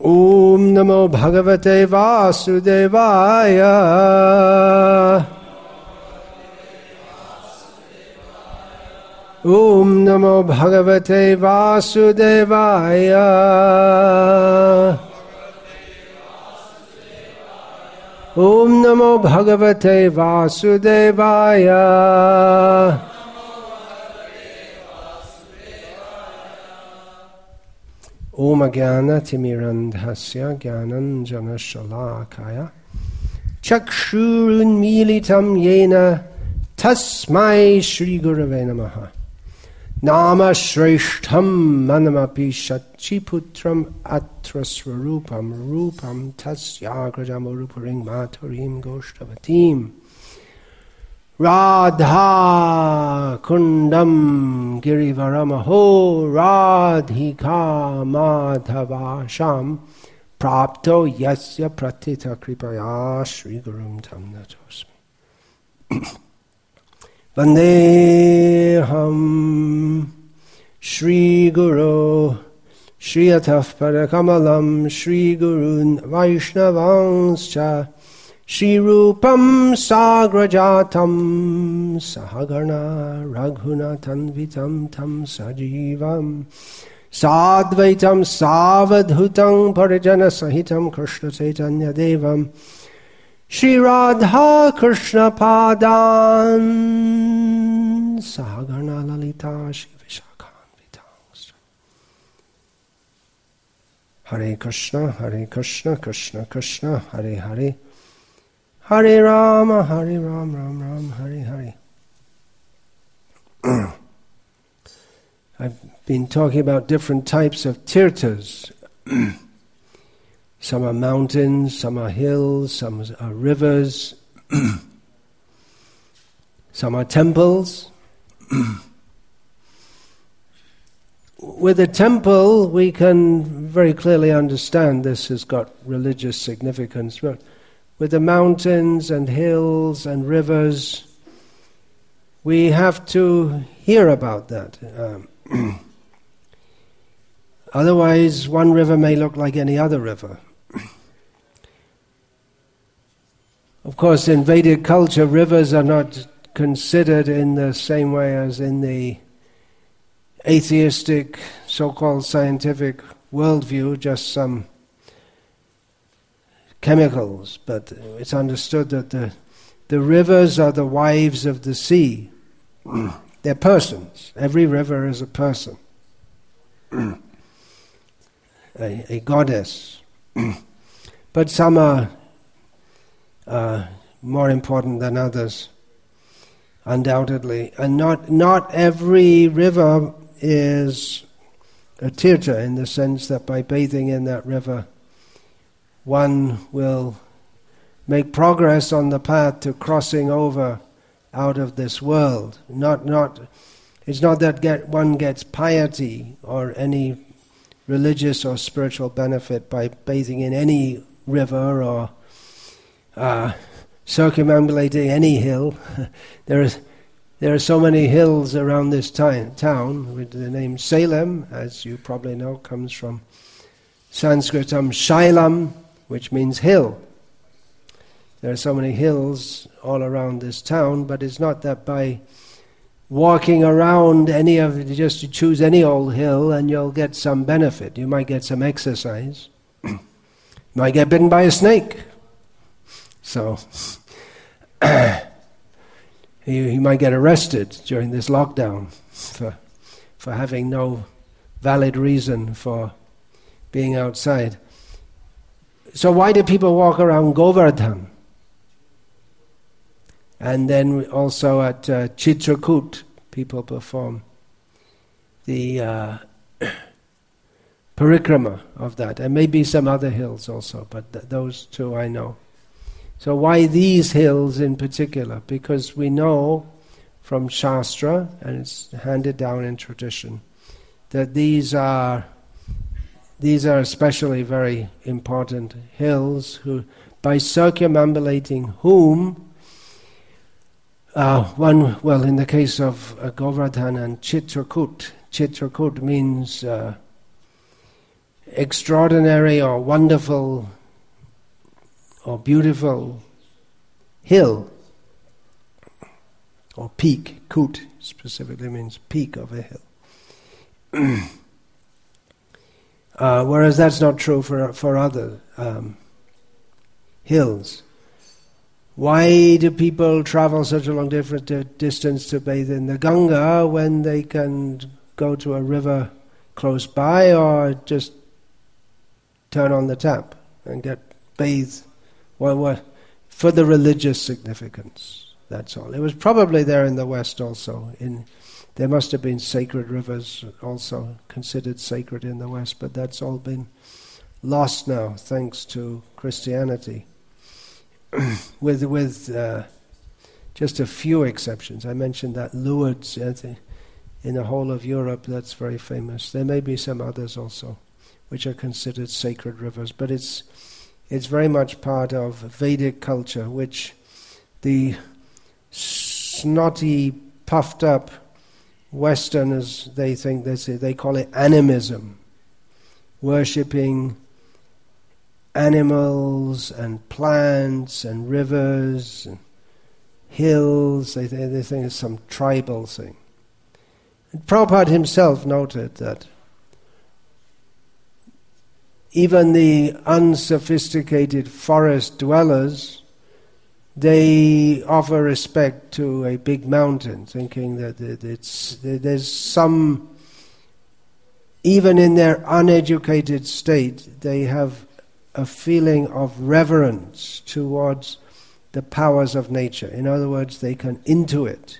Om Namo Bhagavate Vasudevaya. Om Namo Bhagavate Vasudevaya. Om Namo Bhagavate Vasudevaya. Om Jnana Timirandhasya Jnananjana Shalakaya Chakshurunmilitam Yena Tasmai Shri Gurave Namaha. Nama Shreshtham Manamapi Shachiputram Atra Swarupam Rupam Tasyagrajam Uruparing Maturim Goshtavatim Radha Kundam Girivaramaho Radhika Madhavasham Prapto Yasya Pratita Kripaya Shri Gurum Tam Natosmi Vandeham Shri Guru Shri Ataf Parakamalam Shri Gurun Vaishnavanscha Shri Rupam Sagrajatam Sahagarna Raghunathanvitam Tam Sajivam Sadvaitam Savadhutam Parijana Sahitam Krishna Chaitanya Devam Shri Radha Krishna Padan Sahagarna Lalita Shri Vishakhanvitam. Hare Krishna, Krishna Krishna, Hare Hare, Hare Rama, Ram, Hare Hare. I've been talking about different types of tirthas. Some are mountains, some are hills, some are rivers, some are temples. With a temple, we can very clearly understand this has got religious significance. But with the mountains and hills and rivers, we have to hear about that. Otherwise, one river may look like any other river. Of course, in Vedic culture, rivers are not considered in the same way as in the atheistic, so-called scientific worldview, just some chemicals. But it's understood that the rivers are the wives of the sea. They're persons. Every river is a person. A goddess. But some are more important than others, undoubtedly. And not every river is a tirtha, in the sense that by bathing in that river, one will make progress on the path to crossing over out of this world. It's not that one gets piety or any religious or spiritual benefit by bathing in any river or circumambulating any hill. There are so many hills around this town. With the name Salem, as you probably know, comes from Sanskritam Shailam, which means hill. There are so many hills all around this town, but it's not that by walking around just to choose any old hill and you'll get some benefit. You might get some exercise. You might get bitten by a snake. So you might get arrested during this lockdown for having no valid reason for being outside. So why do people walk around Govardhan? And then also at Chitrakoot, people perform the parikrama of that. And maybe some other hills also, but those two I know. So why these hills in particular? Because we know from Shastra, and it's handed down in tradition, that these are especially very important hills, who, by circumambulating whom, in the case of Govardhan and Chitrakoot means extraordinary or wonderful or beautiful hill or peak. Kut specifically means peak of a hill. Whereas that's not true for other hills. Why do people travel such a long distance to bathe in the Ganga when they can go to a river close by or just turn on the tap and get bathed? Well, for the religious significance, that's all. It was probably there in the West also. There must have been sacred rivers also considered sacred in the West, but that's all been lost now thanks to Christianity. with just a few exceptions. I mentioned that Lourdes in the whole of Europe, that's very famous. There may be some others also which are considered sacred rivers, but it's very much part of Vedic culture, which the snotty, puffed up Westerners, they call it animism, worshipping animals and plants and rivers and hills. They think it's some tribal thing. And Prabhupada himself noted that even the unsophisticated forest dwellers, they offer respect to a big mountain, thinking that there's some, even in their uneducated state, they have a feeling of reverence towards the powers of nature. In other words, they can intuit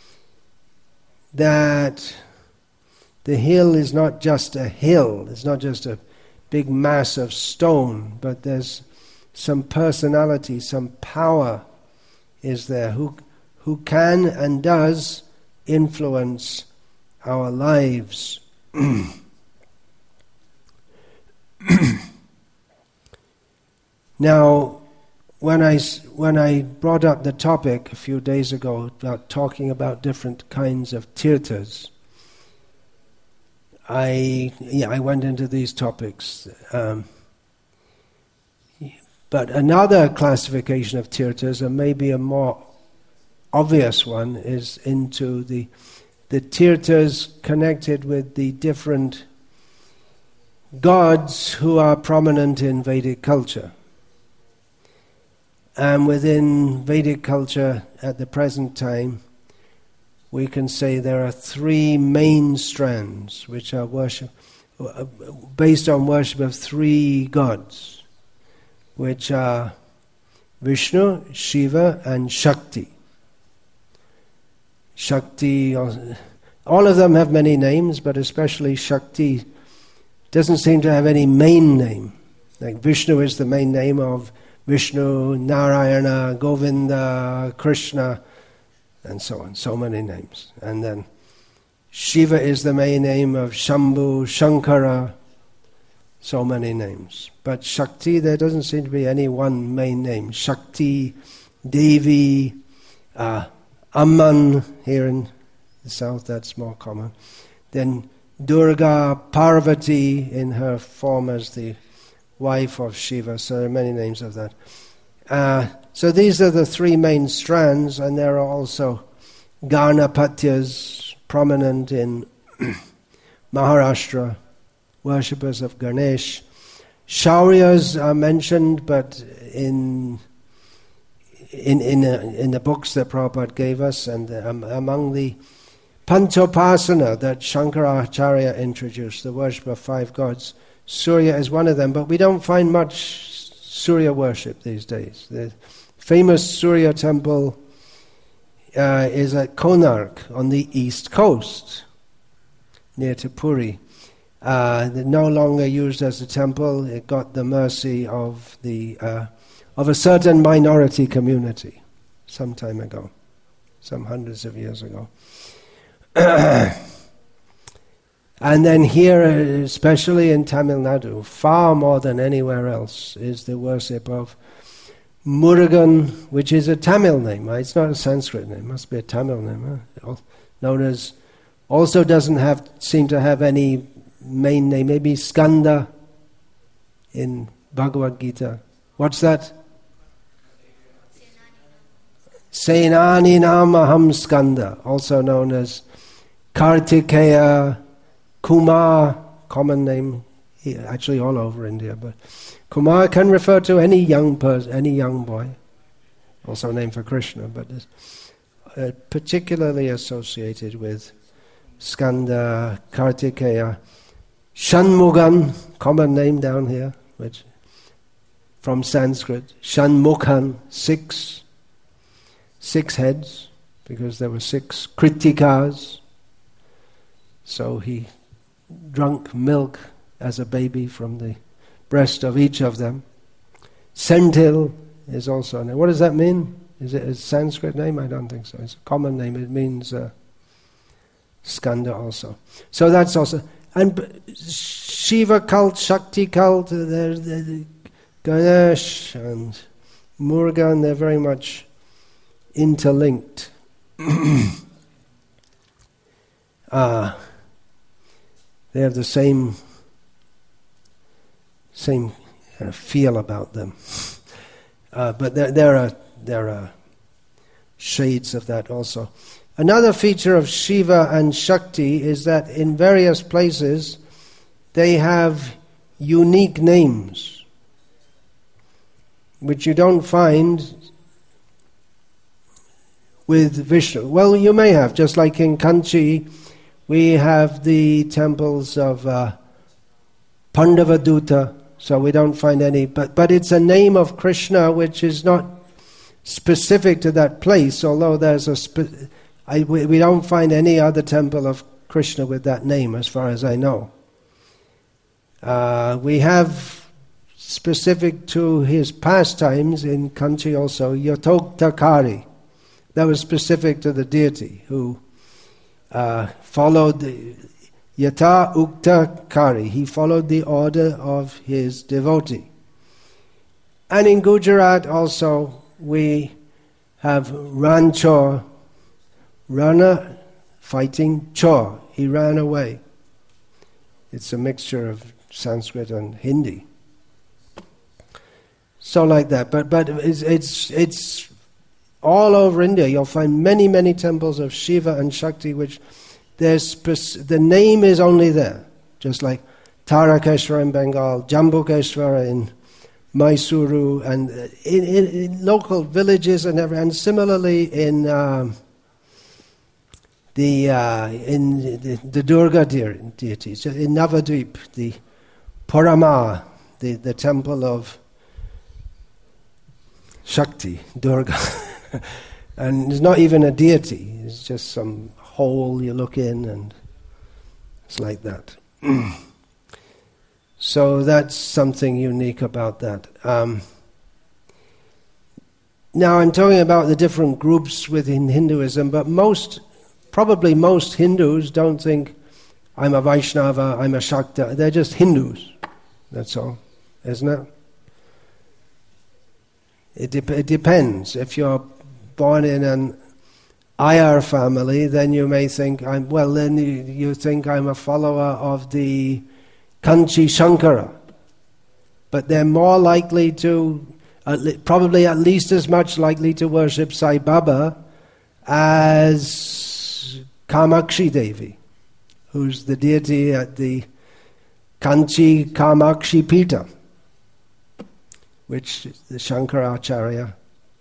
that the hill is not just a hill, it's not just a big mass of stone, but there's some personality, some power is there who can and does influence our lives. Now, when I brought up the topic a few days ago about talking about different kinds of tirthas, I went into these topics. But another classification of tirthas, and maybe a more obvious one, is into the tirthas connected with the different gods who are prominent in Vedic culture. And within Vedic culture at the present time, we can say there are three main strands which are based on worship of three gods, which are Vishnu, Shiva, and Shakti. Shakti, all of them have many names, but especially Shakti doesn't seem to have any main name. Like Vishnu is the main name of Vishnu, Narayana, Govinda, Krishna, and so on, so many names. And then Shiva is the main name of Shambhu, Shankara, so many names. But Shakti, there doesn't seem to be any one main name. Shakti, Devi, Amman, here in the south, that's more common. Then Durga, Parvati, in her form as the wife of Shiva, so there are many names of that. So these are the three main strands, and there are also Ganapatyas prominent in Maharashtra, worshippers of Ganesh. Shauryas are mentioned, but in the books that Prabhupada gave us, and among the Panchopasana that Shankaracharya introduced, the worship of five gods, Surya is one of them, but we don't find much Surya worship these days. The famous Surya temple is at Konark on the east coast, near to Puri. No longer used as a temple. It got the mercy of a certain minority community some time ago, some hundreds of years ago. And then here, especially in Tamil Nadu, far more than anywhere else, is the worship of Murugan, which is a Tamil name. It's not a Sanskrit name, it must be a Tamil name. Known as, also doesn't seem to have any main name, maybe Skanda, in Bhagavad Gita. What's that? Senani Namaham Skanda, also known as Kartikeya, Kumar, common name actually all over India, but Kumar can refer to any young person, any young boy, also named for Krishna, but is particularly associated with Skanda, Kartikeya. Shanmugan, common name down here, which from Sanskrit. Shanmukhan, six heads, because there were 6 kritikas. So he drank milk as a baby from the breast of each of them. Senthil is also a name. What does that mean? Is it a Sanskrit name? I don't think so. It's a common name. It means Skanda also. So that's also... And Shiva cult, Shakti cult, the Ganesh and Murugan, they're very much interlinked. They have the same kind of feel about them. But there are shades of that also. Another feature of Shiva and Shakti is that in various places they have unique names, which you don't find with Vishnu. Well, you may have, just like in Kanchi, we have the temples of Pandavaduta, so we don't find any, but it's a name of Krishna which is not specific to that place, although there's we don't find any other temple of Krishna with that name, as far as I know. We have, specific to his pastimes in Kanchi also, Yatoktakari. That was specific to the deity who followed the Yata Ukta Kari. He followed the order of his devotee. And in Gujarat also we have Ranchor, runner fighting Chor. He ran away. It's a mixture of Sanskrit and Hindi. So like that. But it's all over India. You'll find many, many temples of Shiva and Shakti which the name is only there. Just like Tarakeshwara in Bengal, Jambukeshwara in Mysuru, and in local villages and similarly in the Durga deities. In Navadvip, the Parama, the temple of Shakti, Durga. And it's not even a deity, it's just some hole you look in and it's like that. So that's something unique about that. Now I'm talking about the different groups within Hinduism, but probably most Hindus don't think, I'm a Vaishnava, I'm a Shakta. They're just Hindus, that's all, isn't it? It depends. If you're born in an Iyer family, then you may think, you think I'm a follower of the Kanchi Shankara. But they're more likely to, probably at least as much likely to worship Sai Baba as Kamakshi Devi, who's the deity at the Kanchi Kamakshi Pita, which the Shankaracharya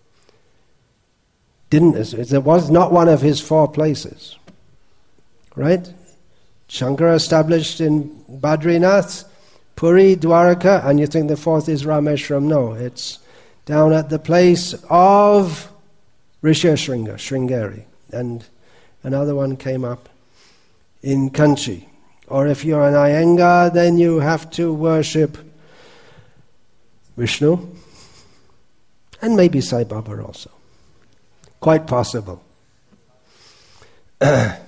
it was not one of his 4 places. Right? Shankara established in Badrinath, Puri, Dwaraka, and you think the 4th is Rameshwaram. No, it's down at the place of Risheshringa, Sringeri. And another one came up in Kanchi. Or if you're an Iyengar, then you have to worship Vishnu, and maybe Sai Baba also. Quite possible. Some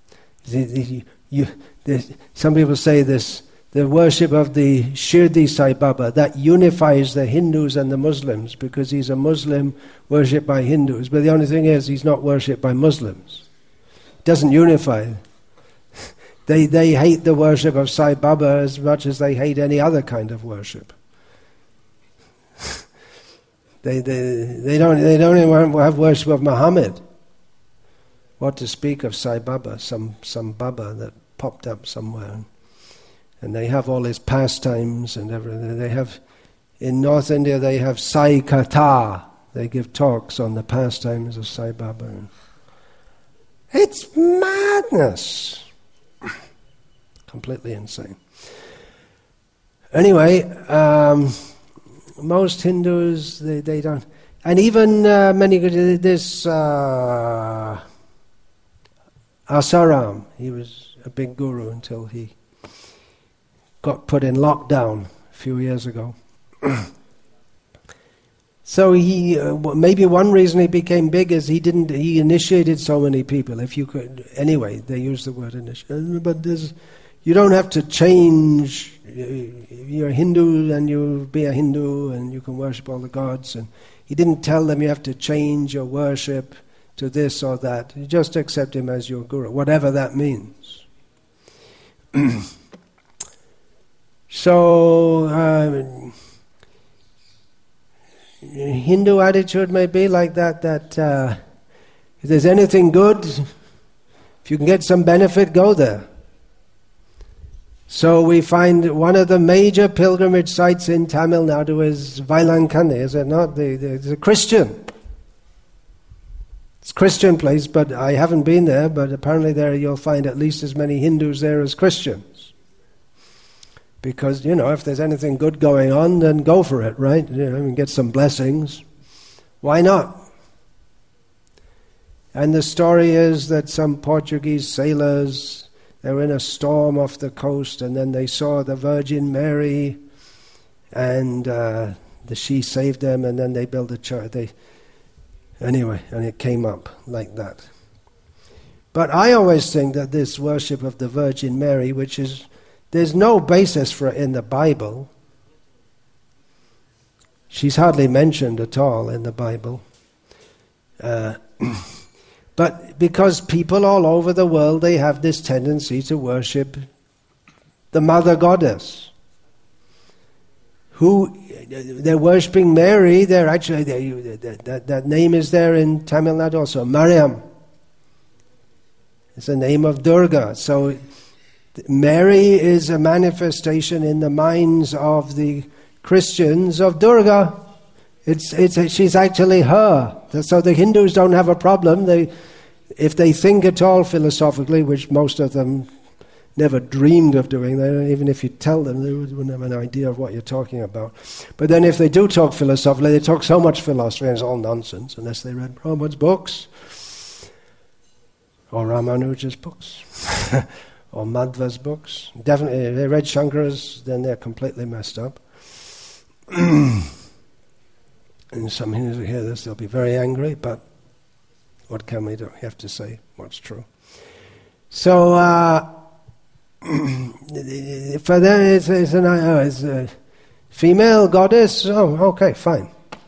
people say this, the worship of the Shirdi Sai Baba, that unifies the Hindus and the Muslims, because he's a Muslim worshipped by Hindus. But the only thing is, he's not worshipped by Muslims. It doesn't unify. They hate the worship of Sai Baba as much as they hate any other kind of worship. They don't even have worship of Muhammad. What to speak of Sai Baba, some Baba that popped up somewhere. And they have all his pastimes and everything. They have, in North India, they have Sai Katha. They give talks on the pastimes of Sai Baba. It's madness. Completely insane. Anyway, most Hindus, they don't. And even many, this Asaram, he was a big guru until he got put in lockdown a few years ago. So he, maybe one reason he became big is he initiated so many people. If you could, anyway, they use the word initiate. But you don't have to change. You're a Hindu and you be a Hindu and you can worship all the gods. And he didn't tell them you have to change your worship to this or that. You just accept him as your guru, whatever that means. So, Hindu attitude may be like that if there's anything good, if you can get some benefit, go there. So we find one of the major pilgrimage sites in Tamil Nadu is Vailankandi, is it not? It's a Christian. It's a Christian place, but I haven't been there, but apparently there you'll find at least as many Hindus there as Christians. Because, if there's anything good going on, then go for it, right? And get some blessings. Why not? And the story is that some Portuguese sailors, they were in a storm off the coast, and then they saw the Virgin Mary, and she saved them, and then they built a church. Anyway, and it came up like that. But I always think that this worship of the Virgin Mary, which is, there's no basis for it in the Bible. She's hardly mentioned at all in the Bible. But because people all over the world, they have this tendency to worship the Mother Goddess. They're worshipping Mary, they're actually, that name is there in Tamil Nadu also, Mariam. It's the name of Durga. So Mary is a manifestation in the minds of the Christians of Durga. She's actually her. So the Hindus don't have a problem. If they think at all philosophically, which most of them never dreamed of doing, even if you tell them, they wouldn't have an idea of what you're talking about. But then if they do talk philosophically, they talk so much philosophy, and it's all nonsense, unless they read Prabhupada's books, or Ramanuja's books, or Madhva's books. Definitely, if they read Shankara's, then they're completely messed up. And some Hindus will hear this, they'll be very angry, but what can we do? You have to say what's true. So, for them it's a female goddess. Oh, okay, fine.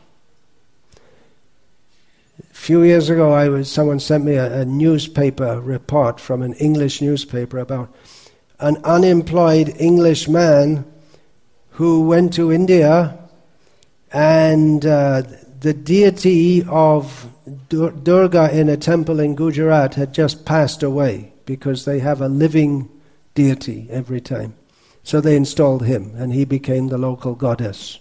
A few years ago, someone sent me a newspaper report from an English newspaper about an unemployed English man who went to India, and the deity of Durga in a temple in Gujarat had just passed away, because they have a living deity every time. So they installed him, and he became the local goddess.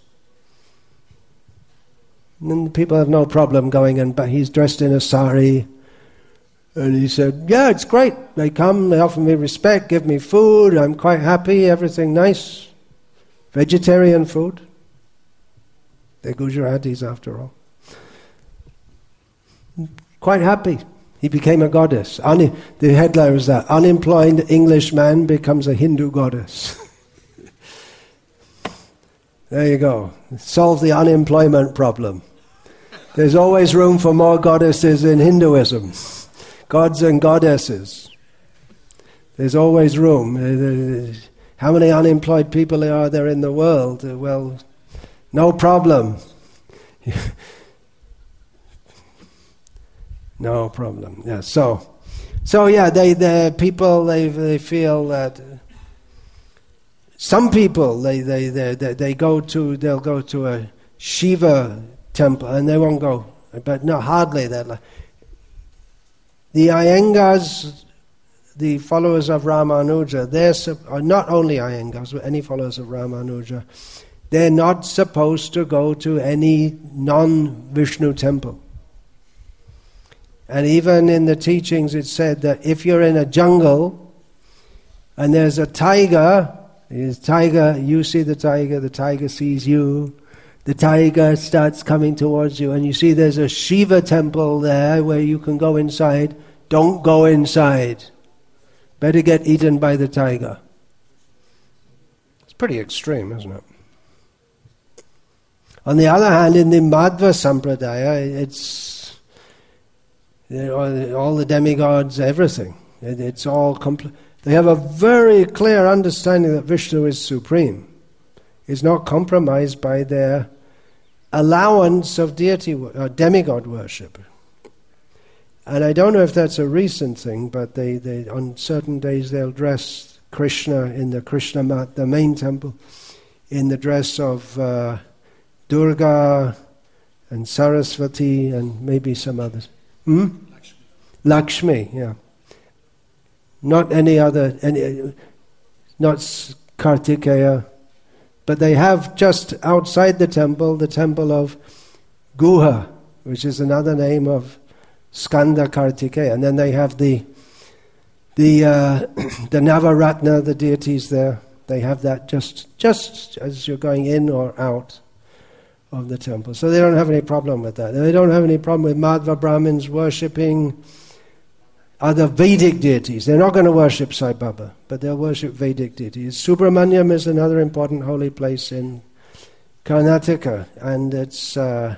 And people have no problem going in, but he's dressed in a sari, and he said, yeah, it's great. They come, they offer me respect, give me food, I'm quite happy, everything nice. Vegetarian food. They're Gujaratis after all. Quite happy. He became a goddess. The headline was that, unemployed English man becomes a Hindu goddess. There you go. Solve the unemployment problem. There's always room for more goddesses in Hinduism. Gods and goddesses. There's always room. How many unemployed people are there in the world? Well, no problem. No problem. Yeah. So yeah, the people they feel that some people they'll go to a Shiva temple, and they won't go. But no, hardly that. The Iyengars, the followers of Ramanuja, or not only Iyengars, but any followers of Ramanuja, they're not supposed to go to any non-Vishnu temple. And even in the teachings it said that if you're in a jungle and there's a tiger, you see the tiger sees you, the tiger starts coming towards you, and you see there's a Shiva temple there where you can go inside, don't go inside. Better get eaten by the tiger. It's pretty extreme, isn't it? On the other hand, in the Madhva Sampradaya, it's all the demigods, everything. It's all complete. They have a very clear understanding that Vishnu is supreme. It's not compromised by their allowance of deity, demigod worship. And I don't know if that's a recent thing, but they on certain days they'll dress Krishna in the Krishna mat, the main temple, in the dress of Durga and Saraswati and maybe some others. Lakshmi, yeah. Not any other, not Kartikeya, but they have just outside the temple of Guha, which is another name of Skanda Kartikeya, and then they have the Navaratna, the deities there. They have that just as you're going in or out of the temple. So they don't have any problem with that. They don't have any problem with Madhva Brahmins worshipping other Vedic deities. They're not going to worship Sai Baba, but they'll worship Vedic deities. Subramanyam is another important holy place in Karnataka, and it's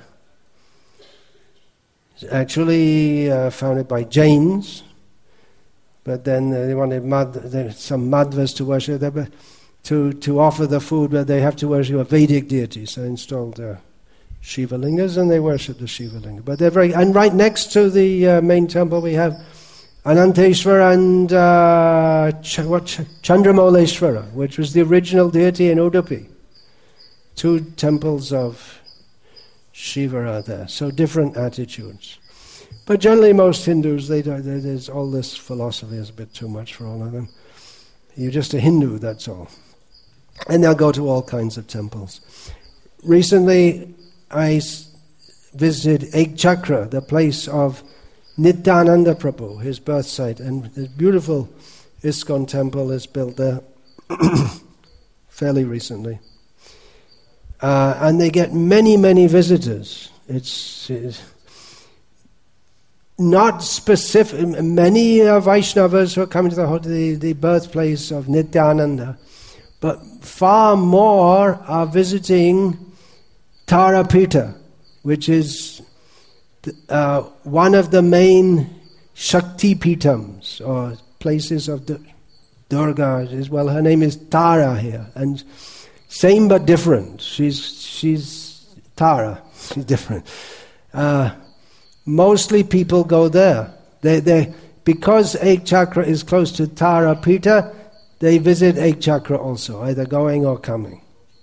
actually founded by Jains, but then they wanted some Madhvas to worship there, but to offer the food, but they have to worship a Vedic deity, so they installed Shiva Lingas, and they worship the Shiva Linga. But they're and right next to the main temple we have Ananteshwara and Chandramauleshwara, which was the original deity in Udupi. 2 temples of Shiva are there, so different attitudes. But generally most Hindus, there's all this philosophy is a bit too much for all of them. You're just a Hindu, that's all. And they'll go to all kinds of temples. Recently I visited Ekchakra, the place of Nityananda Prabhu, his birth site, and the beautiful ISKCON temple is built there fairly recently. And they get many, many visitors. It's not specific. Many Vaishnavas who are coming to the birthplace of Nityananda, but far more are visiting Tarapita, which is one of the main Shakti Pitams, or places of the Durga. Well, her name is Tara here, and same but different. She's Tara. She's different. Mostly people go there. They because Ekchakra is close to Tarapita, they visit Ekchakra also, either going or coming.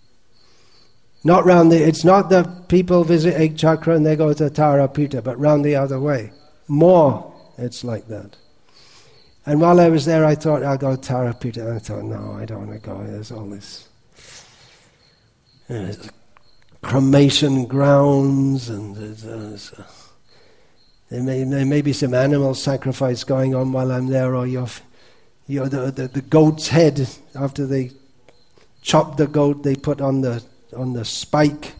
It's not that people visit Ekchakra and they go to Tarapita, but round the other way. More, it's like that. And while I was there, I thought I'll go to Tarapita. And I thought, no, I don't want to go. There's all this cremation grounds, and there may be some animal sacrifice going on while I'm there, or the goat's head, after they chop the goat, they put on the spike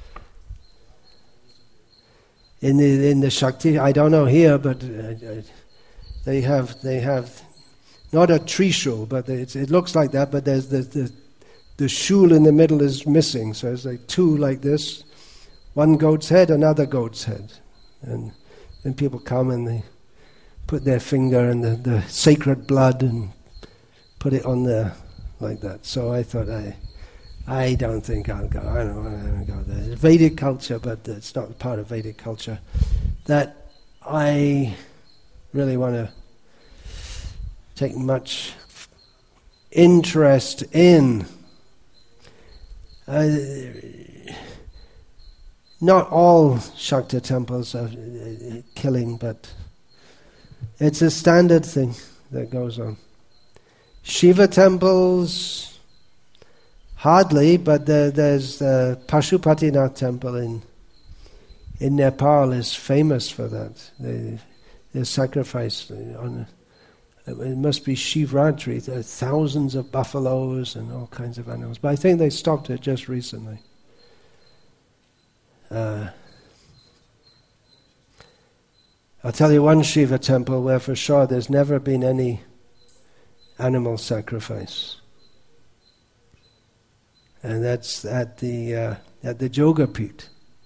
in the Shakti. I don't know here, but they have not a trishul, but it looks like that. But there's the shul in the middle is missing, so it's like 2 like this, one goat's head, another goat's head, and then people come and they put their finger in the sacred blood and put it on there like that. So I thought I don't think I'll go. I don't want to go there. It's Vedic culture, but it's not part of Vedic culture that I really want to take much interest in. not all Shakta temples are killing, but it's a standard thing that goes on. Shiva temples, hardly, but there's the Pashupatinath temple in Nepal is famous for that. They sacrifice on it must be Shivratri. There are thousands of buffaloes and all kinds of animals. But I think they stopped it just recently. I'll tell you one Shiva temple where for sure there's never been any animal sacrifice. And that's at the Jogapith.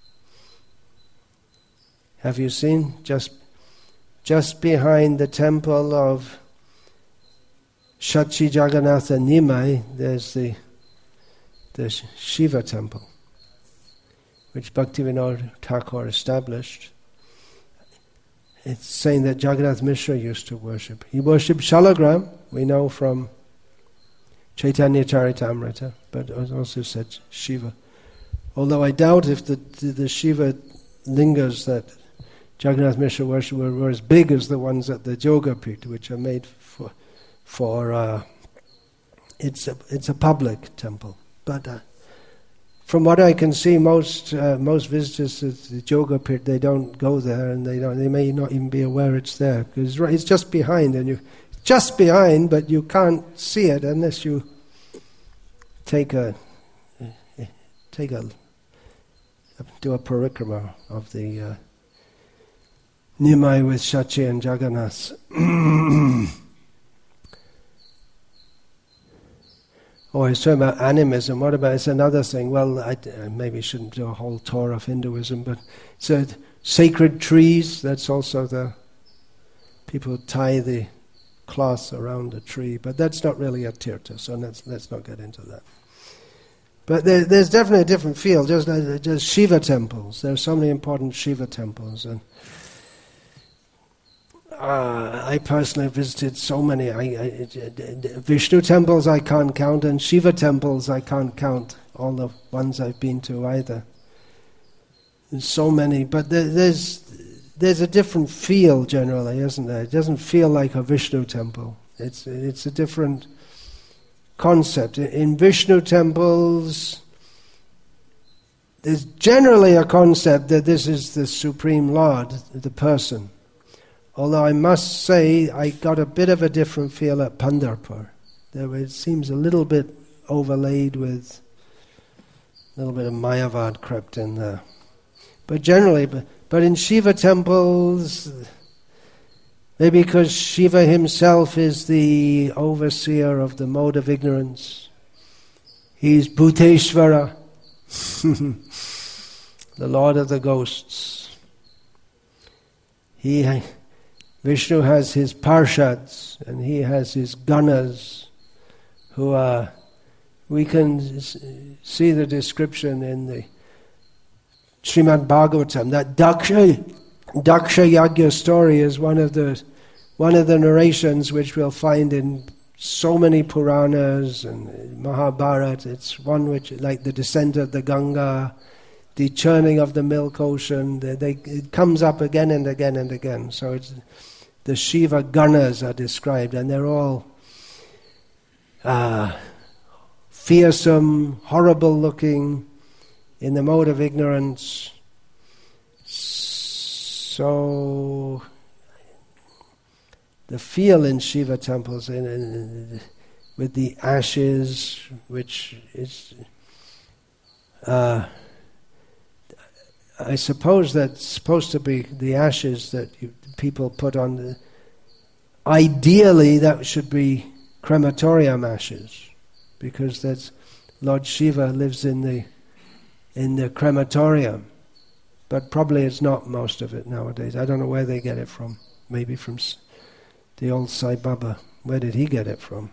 Have you seen? Just behind the temple of Shachi Jagannatha Nimai, there's the Shiva temple, which Bhaktivinoda Thakur established. It's saying that Jagannath Mishra used to worship. He worshipped Shalagram, we know from Chaitanya Charitamrita, but it also said Shiva. Although I doubt if the Shiva lingas that Jagannath Mishra worshipped were as big as the ones at the Jogapith, which are made for it's a public temple. But from what I can see, most visitors to the Jogapith, they don't go there, and they may not even be aware it's there, because it's just behind, but you can't see it unless you do a parikrama of the Nimai with Shachi and Jagannath. Oh, I was talking about animism. What about, it's another thing. Well, I maybe shouldn't do a whole tour of Hinduism, but so sacred trees, that's also people tie the cloth around a tree, but that's not really a tirtha, so let's not get into that. But there's definitely a different feel, just Shiva temples. There are so many important Shiva temples, and I personally visited so many. Vishnu temples I can't count, and Shiva temples I can't count, all the ones I've been to either. There's so many, but there's a different feel generally, isn't there? It doesn't feel like a Vishnu temple. It's a different concept. In Vishnu temples, there's generally a concept that this is the Supreme Lord, the person. Although I must say, I got a bit of a different feel at Pandharpur. It seems a little bit overlaid with a little bit of Mayavad crept in there. But generally, but in Shiva temples, maybe because Shiva himself is the overseer of the mode of ignorance, he's Bhuteshvara, the Lord of the ghosts. Vishnu has his parshads and he has his ganas, who are, we can see the description in the Srimad Bhagavatam. That Daksha Yagya story is one of the narrations which we'll find in so many Puranas and Mahabharata. It's one which, like the descent of the Ganga, the churning of the milk ocean, it comes up again and again and again. So it's the Shiva Ganas are described, and they're all fearsome, horrible looking, in the mode of ignorance. So the feel in Shiva temples with the ashes, which is I suppose that's supposed to be the ashes that people put on. Ideally, that should be crematorium ashes, because that's Lord Shiva lives in the crematorium. But probably it's not most of it nowadays. I don't know where they get it from. Maybe from the old Sai Baba. Where did he get it from?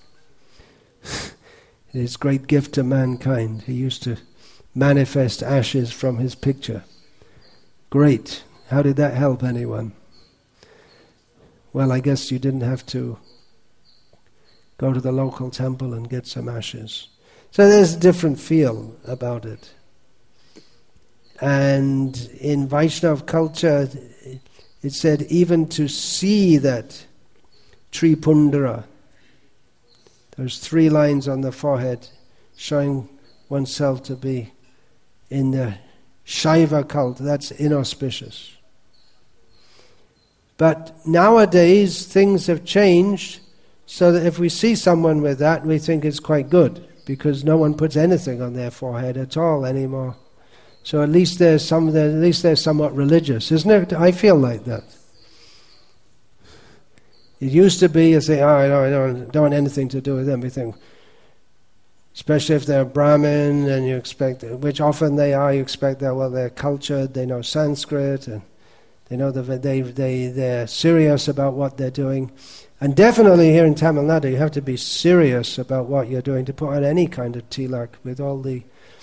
His great gift to mankind. He used to manifest ashes from his picture. Great. How did that help anyone? Well, I guess you didn't have to go to the local temple and get some ashes. So there's a different feel about it. And in Vaishnava culture, it said even to see that Tripundara, there's 3 lines on the forehead showing oneself to be in the Shaiva cult, that's inauspicious. But nowadays things have changed so that if we see someone with that, we think it's quite good, because no one puts anything on their forehead at all anymore. So at least they're somewhat religious, isn't it? I feel like that. It used to be you say, I don't want anything to do with them. We think, especially if they're Brahmin, and you expect, which often they are, you expect that, well, they're cultured, they know Sanskrit, and they know that they're serious about what they're doing. And definitely here in Tamil Nadu, you have to be serious about what you're doing to put on any kind of tilak with all the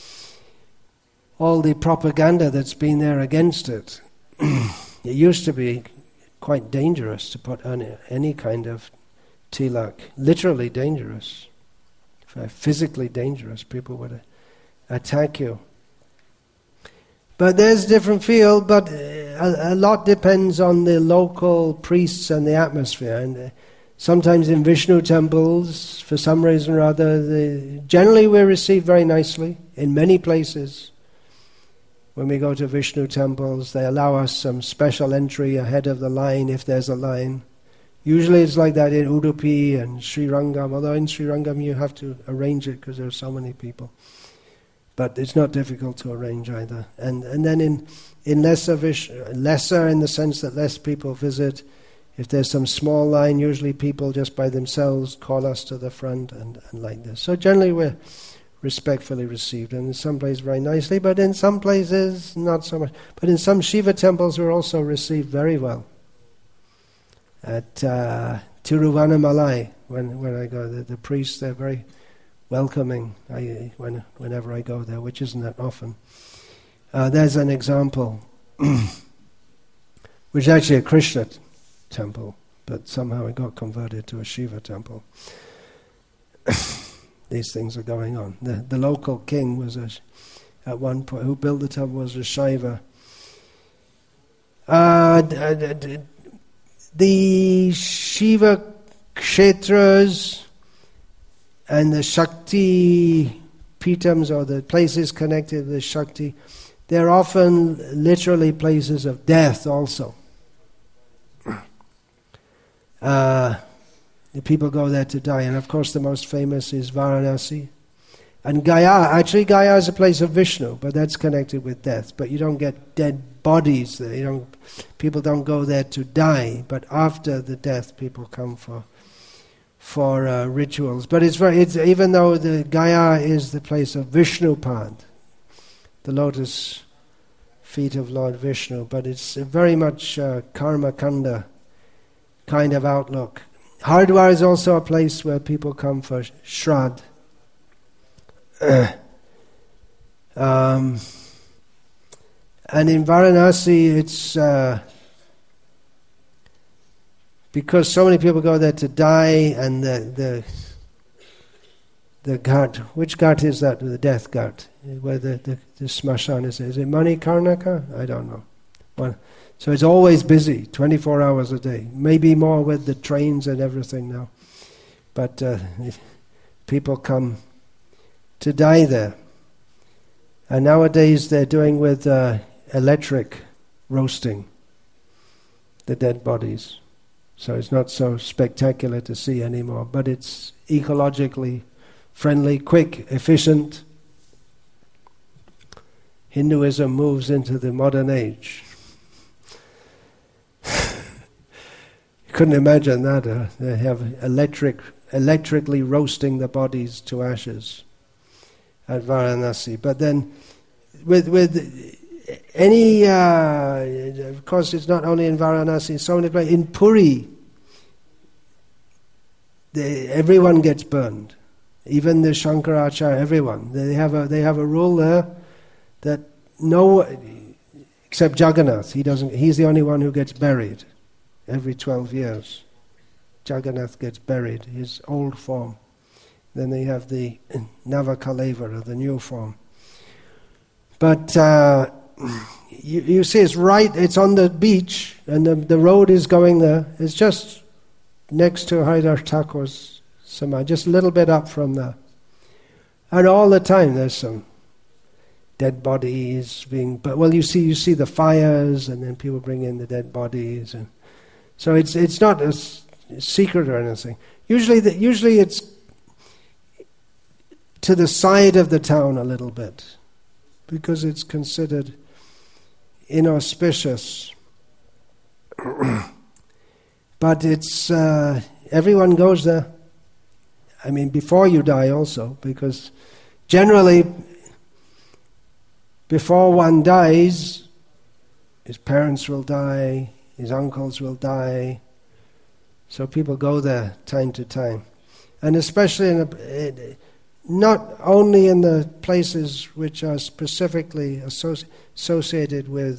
propaganda that's been there against it. It used to be quite dangerous to put on any kind of tilak, literally dangerous, physically dangerous. People would attack you. But there's a different field, but a lot depends on the local priests and the atmosphere. And sometimes in Vishnu temples, for some reason or other, generally we're received very nicely in many places. When we go to Vishnu temples, they allow us some special entry ahead of the line if there's a line. Usually it's like that in Udupi and Srirangam, although in Srirangam you have to arrange it because there are so many people. But it's not difficult to arrange either. And then in lesser in the sense that less people visit, if there's some small line, usually people just by themselves call us to the front and like this. So generally we're respectfully received, and in some places very nicely, but in some places not so much. But in some Shiva temples we're also received very well. At Tiruvannamalai, when I go, the priests, they're very welcoming whenever I go there, which isn't that often. There's an example, which is actually a Krishna temple, but somehow it got converted to a Shiva temple. These things are going on. The local king was at one point, who built the temple, was a Shaiva. The Shiva kshetras and the Shakti pitams, or the places connected to the Shakti, they're often literally places of death also. The people go there to die, and of course the most famous is Varanasi. And Gaya, actually Gaya is a place of Vishnu, but that's connected with death. But you don't get dead bodies there. People don't go there to die, but after the death people come for rituals. But it's even though the Gaya is the place of Vishnupad, the lotus feet of Lord Vishnu, but it's very much karma kanda kind of outlook. Hardwar is also a place where people come for Shrad. And in Varanasi, it's because so many people go there to die, and the ghat, which ghat is that? The death ghat, where the smashan is. Is it Manikarnaka? I don't know. So it's always busy, 24 hours a day. Maybe more with the trains and everything now. But people come to die there. And nowadays they're doing with electric roasting the dead bodies. So it's not so spectacular to see anymore, but it's ecologically friendly, quick, efficient. Hinduism moves into the modern age. You couldn't imagine that. They have electrically roasting the bodies to ashes at Varanasi. But then with any, of course it's not only in Varanasi, so many places. In Puri, everyone gets burned. Even the Shankaracharya, everyone. They have a rule there that except Jagannath, he's the only one who gets buried every 12 years. Jagannath gets buried, his old form. Then they have the Navakaleva, or the new form. But you see it's on the beach, and the road is going there. It's just next to Haridhar Thakur's Samadhi, just a little bit up from there. And all the time there's some dead bodies being... But you see the fires, and then people bring in the dead bodies. And so it's not a secret or anything. Usually it's to the side of the town a little bit, because it's considered inauspicious. But it's everyone goes there. I mean, before you die also, because generally before one dies, his parents will die, his uncles will die, so people go there time to time. And especially not only in the places which are specifically associated with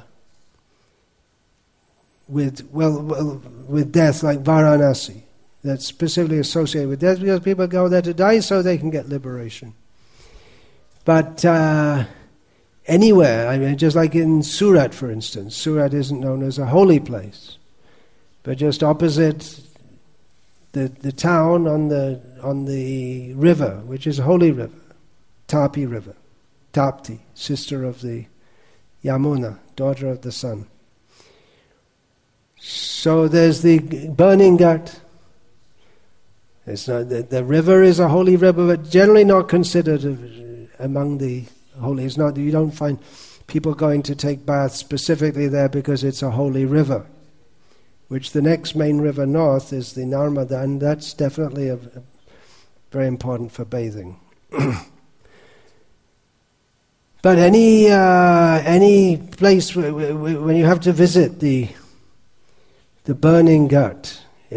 death, like Varanasi, that's specifically associated with death, because people go there to die so they can get liberation. But anywhere, I mean, just like in Surat, for instance, Surat isn't known as a holy place, but just opposite the town on the river, which is a holy river, Tapi River, Tapti, sister of the Yamuna, daughter of the sun. So there's the burning ghat. It's not the river is a holy river, but generally not considered among the holy. It's not. You don't find people going to take baths specifically there because it's a holy river. Which the next main river north is the Narmada, and that's definitely very important for bathing. But any place when you have to visit the burning ghat,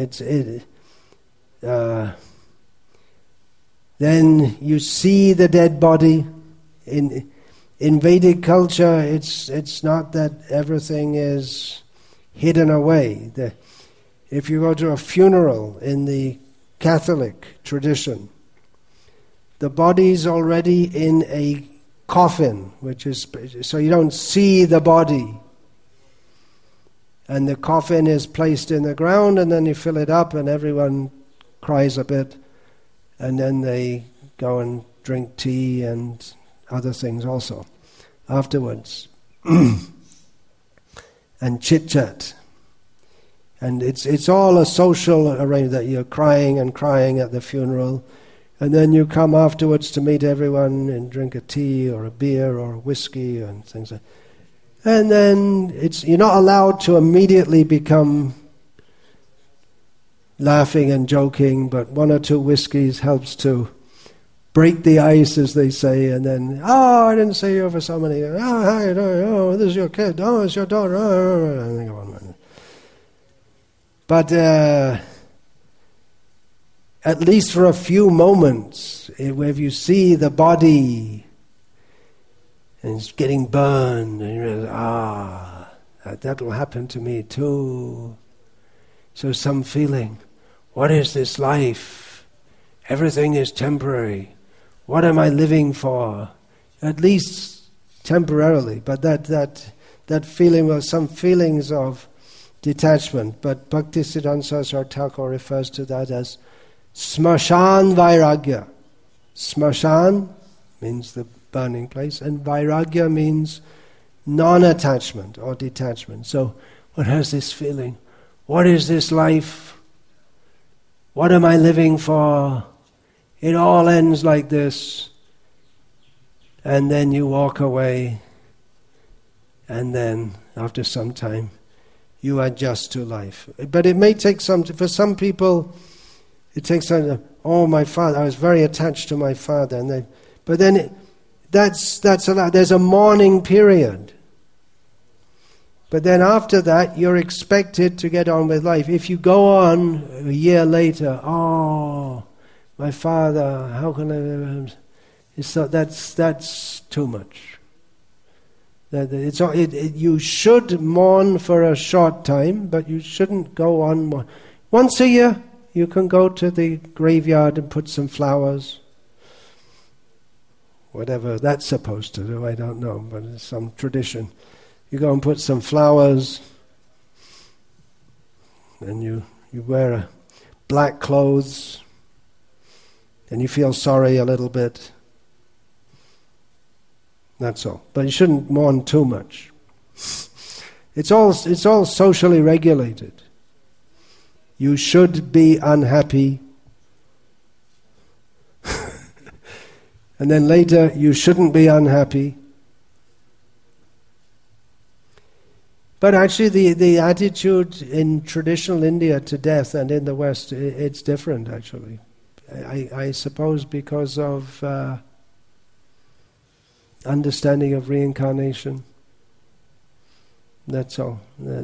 then you see the dead body. In Vedic culture, it's not that everything is hidden away. If you go to a funeral in the Catholic tradition, the body's already in a coffin, so you don't see the body. And the coffin is placed in the ground, and then you fill it up, and everyone cries a bit, and then they go and drink tea and other things also afterwards. And chit-chat. And it's all a social arrangement, that you're crying and crying at the funeral, and then you come afterwards to meet everyone and drink a tea or a beer or a whiskey and things like that. And then you're not allowed to immediately become laughing and joking, but one or two whiskeys helps to break the ice, as they say, and then, I didn't see you for so many years. How you doing? This is your kid. It's your daughter. And they go on. But at least for a few moments, if you see the body and it's getting burned, and you realize, that will happen to me too. So some feeling, what is this life? Everything is temporary. What am I living for? At least temporarily, but that feeling was some feelings of detachment. But Bhaktisiddhanta Saraswati Thakur refers to that as Smashan Vairagya. Smashan means the burning place, and Vairagya means non-attachment or detachment. So one has this feeling, what is this life? What am I living for? It all ends like this. And then you walk away, and then after some time you adjust to life. But it may take for some people it takes some, my father, I was very attached to my father, but then that's allowed. There's a mourning period. But then after that, you're expected to get on with life. If you go on a year later, my father, how can I? That's too much. You should mourn for a short time, but you shouldn't go on more. Once a year, you can go to the graveyard and put some flowers. whatever that's supposed to do, I don't know, but it's some tradition. You go and put some flowers, and you wear black clothes, and you feel sorry a little bit. That's all. But you shouldn't mourn too much. It's all socially regulated. You should be unhappy. And then later, you shouldn't be unhappy. But actually, the attitude in traditional India to death and in the West, it's different, actually. I suppose because of understanding of reincarnation. That's all.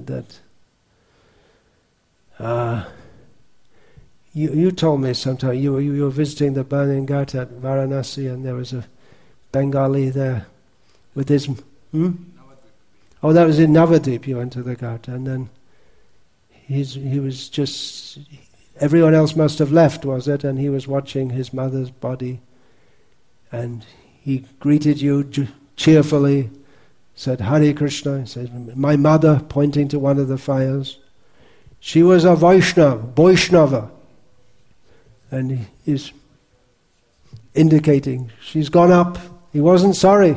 You told me sometime you were visiting the burning ghat at Varanasi, and there was a Bengali there with his. Oh, that was in Navadvip. You went to the ghat, and then he was just. Everyone else must have left, was it? And he was watching his mother's body, and he greeted you cheerfully, said Hare Krishna. He said, "My mother," pointing to one of the fires. She was a Vaishnava. And he's indicating, she's gone up. He wasn't sorry.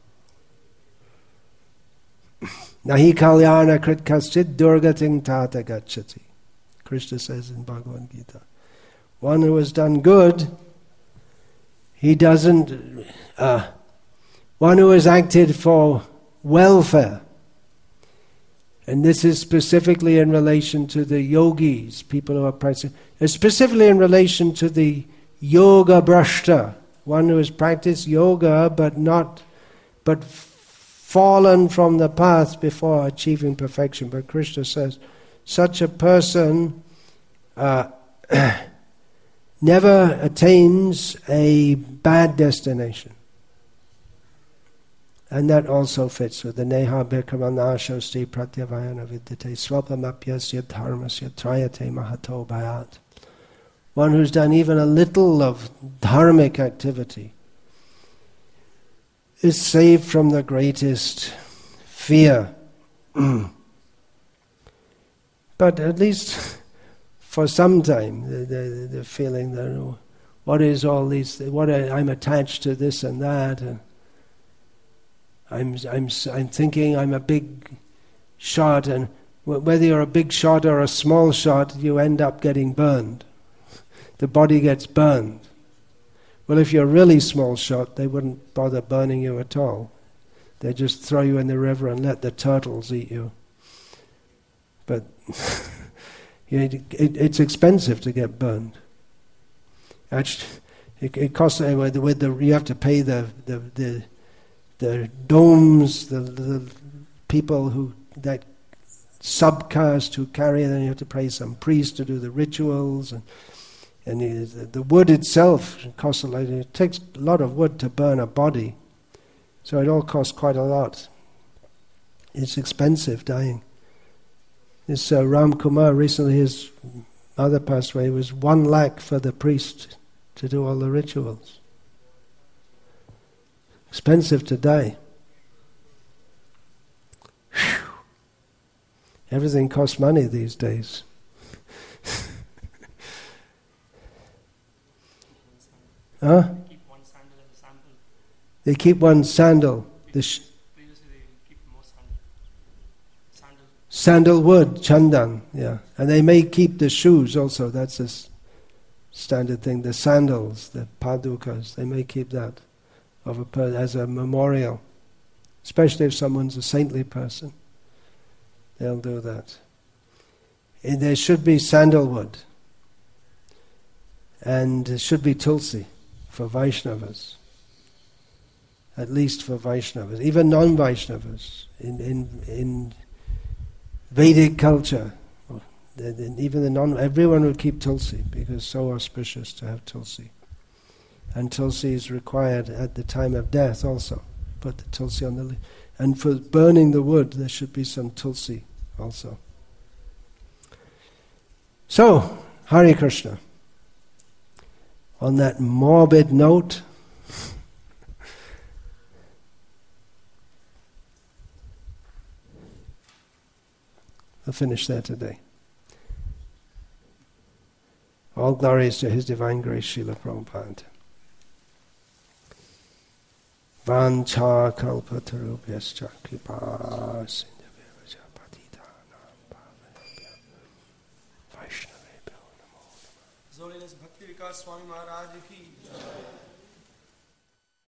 Nahi kalyana krit kaschit durgating tata gacchati. Krishna says in Bhagavad Gita. One who has done good, he doesn't... one who has acted for welfare, and this is specifically in relation to the yogis, people who are practicing, specifically in relation to the yoga brashta, one who has practiced yoga but fallen from the path before achieving perfection. But Krishna says, such a person never attains a bad destination. And that also fits with the neha bhikamanashosti pratyavayana vidyate swapamapyasya dharmasya trayate mahato bhayat. One who's done even a little of dharmic activity is saved from the greatest fear. But at least for some time, the feeling that, what is all these, I'm attached to this and that, and I'm thinking I'm a big shot, and whether you're a big shot or a small shot, you end up getting burned. The body gets burned. Well, if you're a really small shot, they wouldn't bother burning you at all. They just throw you in the river and let the turtles eat you. But it's expensive to get burned. Actually, it costs. You have to pay the domes, the people that subcaste who carry it, and you have to pay some priest to do the rituals, and the wood itself costs a lot. It takes a lot of wood to burn a body, so it all costs quite a lot. It's expensive dying. This Ram Kumar, recently his mother passed away. It was 1 lakh for the priest to do all the rituals. Expensive to die. Whew. Everything costs money these days. Huh? They keep one sandal as a sample. They keep one sandal. Previously they keep more sandal. Sandalwood, chandan, yeah. And they may keep the shoes also. That's a standard thing. The sandals, the padukas, they may keep that as a memorial. Especially if someone's a saintly person. They'll do that. And there should be sandalwood. And there should be tulsi for Vaishnavas. At least for Vaishnavas. Even non-Vaishnavas. In Vedic culture, even everyone would keep tulsi because it's so auspicious to have tulsi. And tulsi is required at the time of death also. Put the tulsi on the leaf. And for burning the wood, there should be some tulsi also. So, Hare Krishna. On that morbid note, We'll finish there today. All glories to His Divine Grace, Srila Prabhupada. Vancha kalpatarubhyascha kripa sindhubhyaja patitanam pavanebhyo Vaishnavebhyo namo namah. His Holiness Bhakti Vikas Swami Maharaj ki